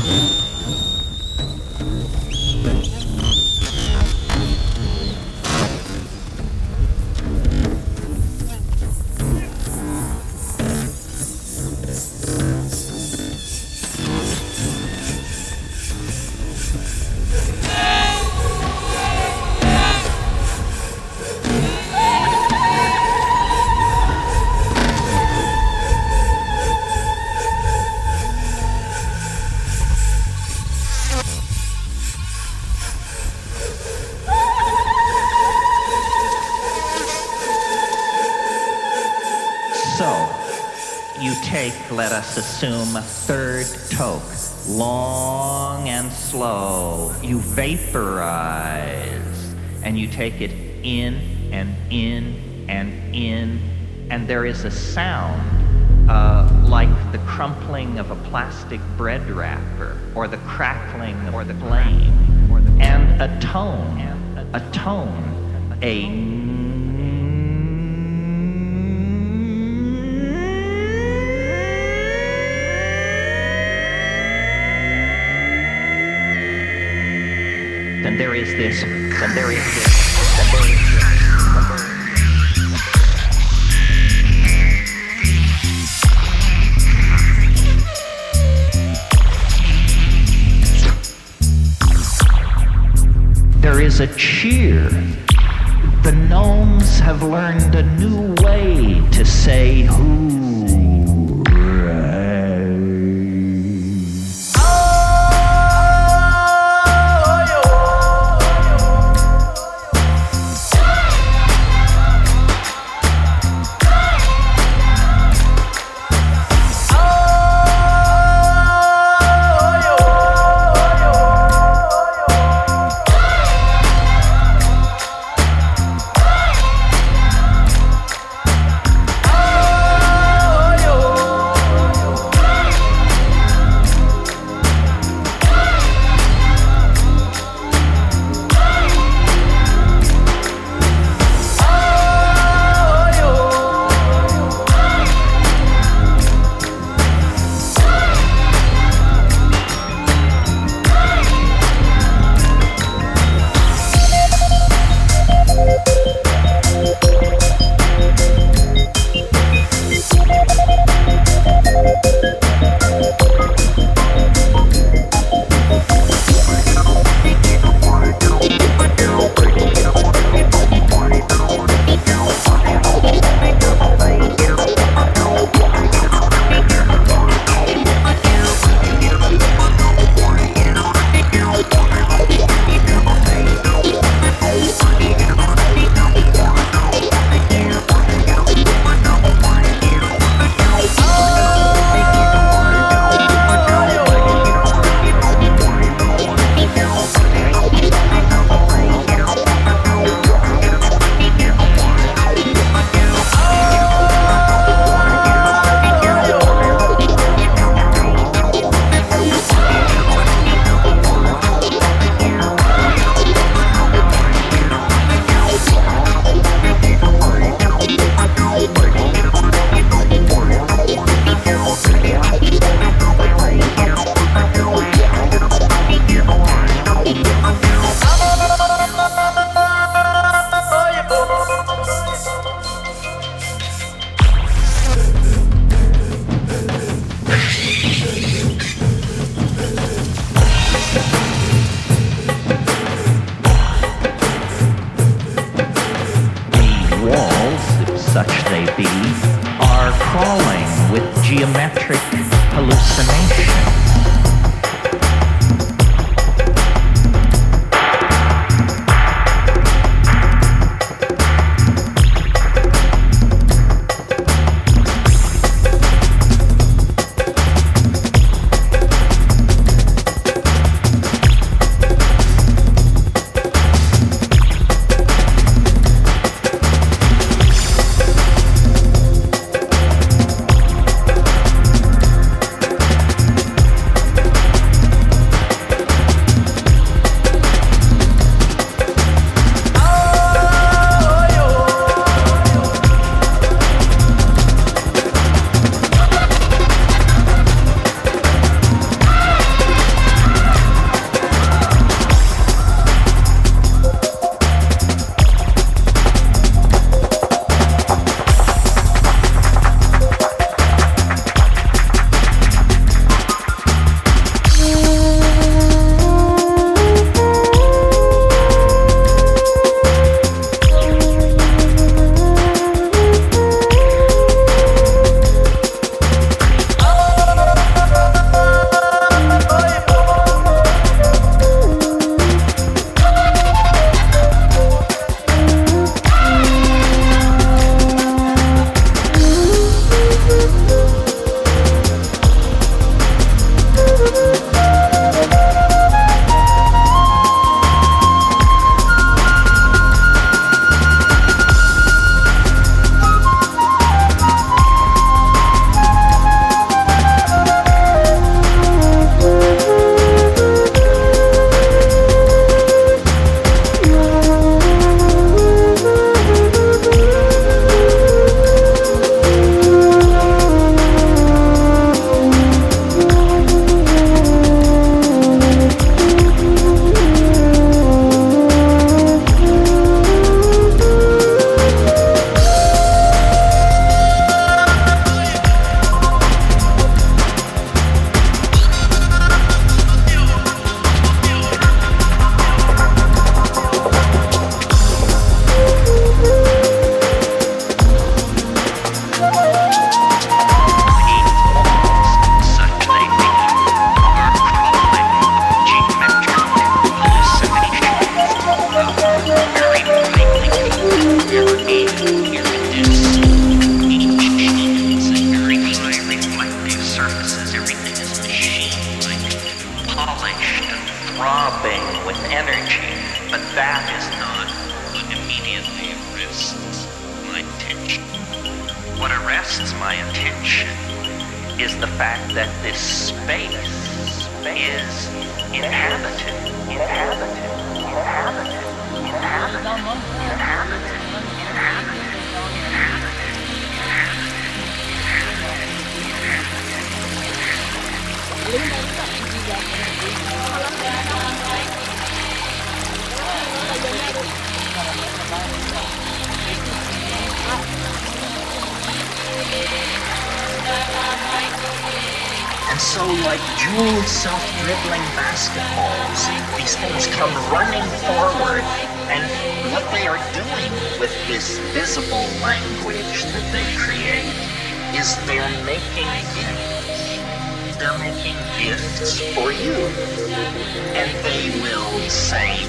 Let us assume a third toke, long and slow. You vaporize, and you take it in and in and in, and there is a sound like the crumpling of a plastic bread wrapper, or the crackling or the flame, and a tone, Then there is this, then there is this, then there is this. There is a cheer. The gnomes have learned a new way to say who. throbbing with energy, but that is not what immediately arrests my attention. what arrests my attention. Is the fact that this space is inhabited, inhabited, inhabited, inhabited, inhabited, inhabited, And so, like jeweled, self-dribbling basketballs, these things come running forward, and what they are doing with this visible language that they create is they're making gifts. They're making gifts for you. And they will say,